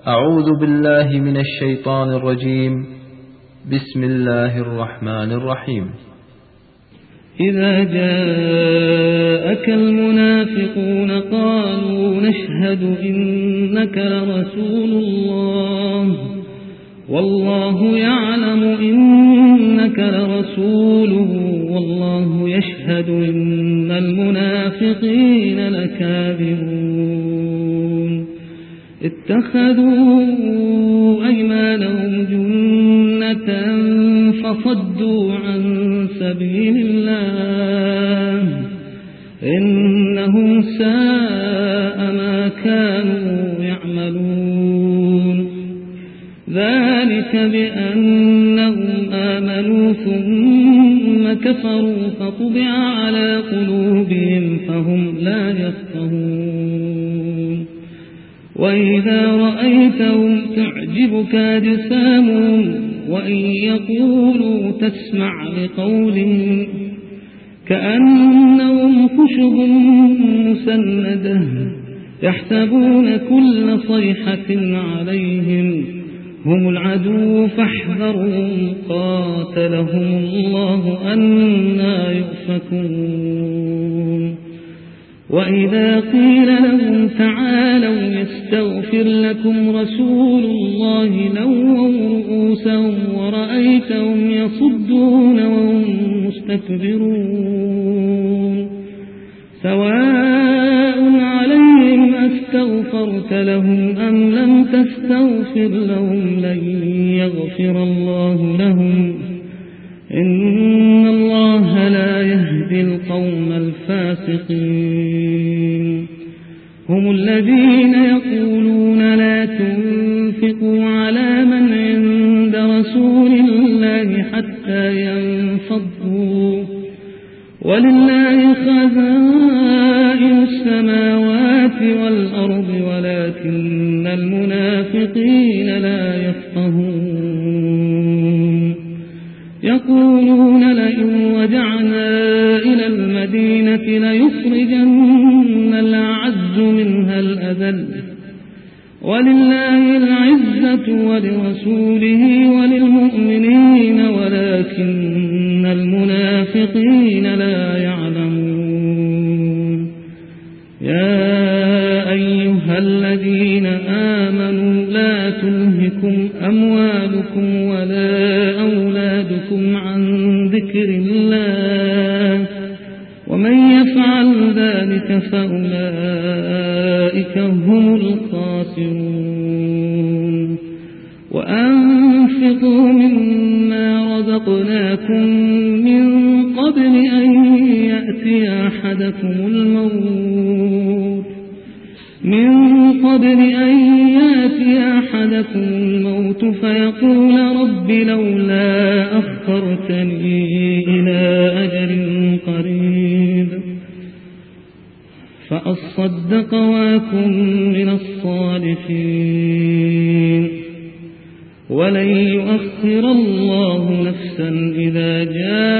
أعوذ بالله من الشيطان الرجيم. بسم الله الرحمن الرحيم. إذا جاءك المنافقون قالوا نشهد إنك لرسول الله والله يعلم إنك لرسوله والله يشهد إن المنافقين لكاذبون اتخذوا أيمانهم جنة فصدوا عن سبيل الله إنهم ساء ما كانوا يعملون ذلك بأنهم آمنوا ثم كفروا فطبع على قلوبهم فهم لا يفقهون وإذا رأيتهم تعجبك أجسامهم وإن يقولوا تسمع لقولهم كأنهم خشب مسندة يحسبون كل صيحة عليهم هم العدو فاحذرهم قاتلهم الله أنى يؤفكون وإذا قيل لهم تعالوا يستغفر لكم رسول الله لووا رؤوسهم ورأيتهم يصدون وهم مستكبرون سواء عليهم أستغفرت لهم أم لم تستغفر لهم لن يغفر الله لهم إن الله لا يهدي القوم الفاسقين هم الذين يقولون لا تنفقوا على من عند رسول الله حتى ينفضوا ولله خزائن السماوات والأرض ولكن المنافقين لا يفقهون يقولون لئن رجعنا إلى المدينة ليخرجن الأعز منها الأذل ولله العزة ولرسوله وللمؤمنين ولكن المنافقين لا يعلمون يا أيها الذين آمنوا لا تلهكم أموالكم ولا أولادكم عن ذكر الله ومن يفعل ذلك فأولئك هم الخاسرون وأنفقوا مما رزقناكم من قبل أن يأتي أحدكم الموت فيقول رب لولا أخرتني إلى أجل قريب فأصدق وأكن من الصالحين ولن يؤخر الله نفسا إذا جاء